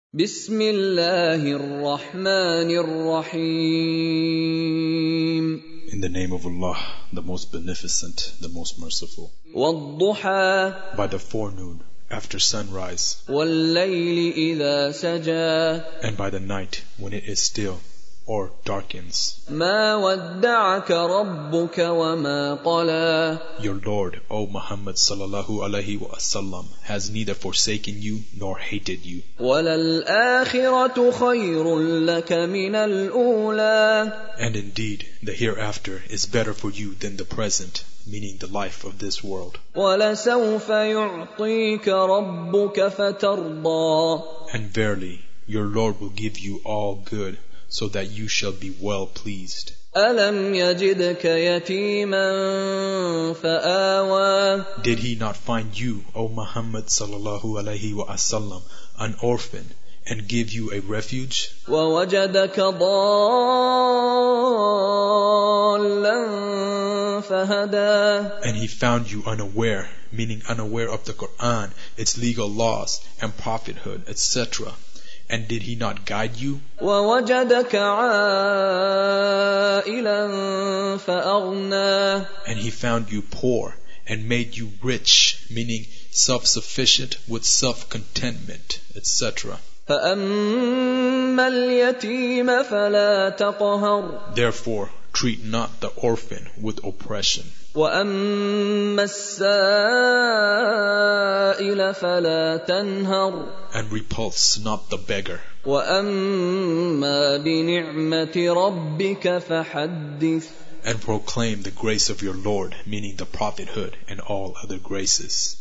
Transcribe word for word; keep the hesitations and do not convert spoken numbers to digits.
بسم الله الرحمن الرحيم. In the name of Allah, the most beneficent, the most merciful. والضحى By the forenoon, after sunrise, والليل إذا سجى and by the night, when it is still, or darkens. ما ودعك ربك وما قلى. Your Lord, O Muhammad sallallahu alaihi wasallam, has neither forsaken you nor hated you. وللآخرة خير لك من الأولى. And indeed, the hereafter is better for you than the present, meaning the life of this world. ولسوف يعطيك ربك فترضى. And verily, your Lord will give you all good, so that you shall be well pleased. ألم يجدك يتيما فآوى. Did he not find you, O Muhammad sallallahu alaihi wasallam, an orphan, and give you a refuge? ووجدك ضالا فهدى. And he found you unaware, meaning unaware of the Quran, its legal laws and prophethood, et cetera. And did he not guide you? ووجدك عائلا فأغنى. And he found you poor and made you rich, meaning self-sufficient with self-contentment, et cetera. فأما اليتيم فلا تقهر. Therefore, treat not the orphan with oppression. وأما السائل فلا تنهر. And repulse not the beggar. وأما بنعمة ربك فحدث. And proclaim the grace of your Lord, meaning the prophethood and all other graces.